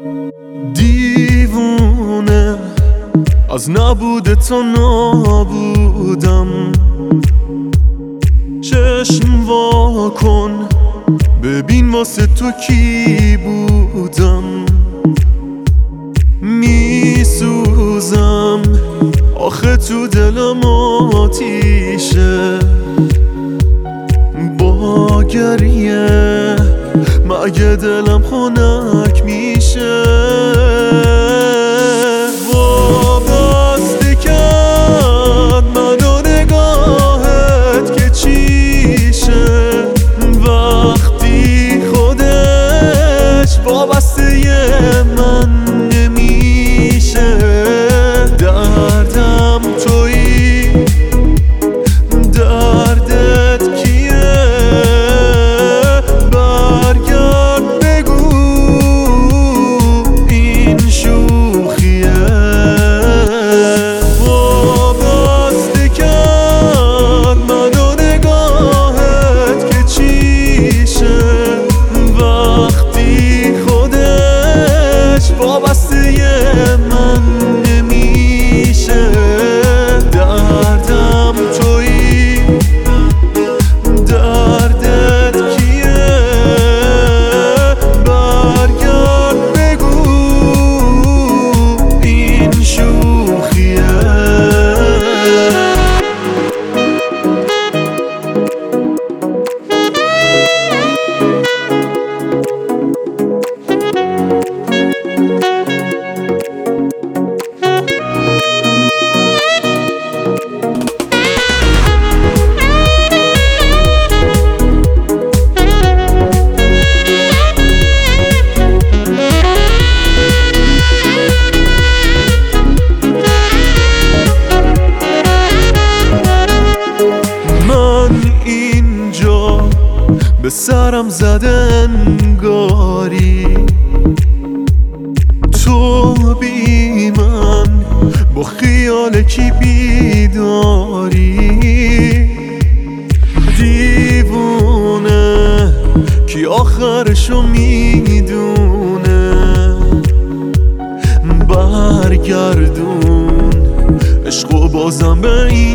دیوونه از نبود تو نابودم، چشم وا کن ببین واسه تو کی بودم. میسوزم آخه تو دلم آتیشه، با گریه مگه دلم خنک میشه. وابسته کرد منو نگاهت که چیشه، وقتی خودش وابسته من نمیشه. دردم تویی، دردت کیه؟ برگرد بگو این شوخیه. وابسته کرد منو نگاهت که چیشه، وقتی خودش وابسته من نمیشه. دردم تویی، دردت کیه؟ برگرد بگو این شوخیه. به سرم زده انگاری تو بی من، با خیال کی بیداری. دیوونه کی آخرشو میدونه، برگردون عشقو بازم به این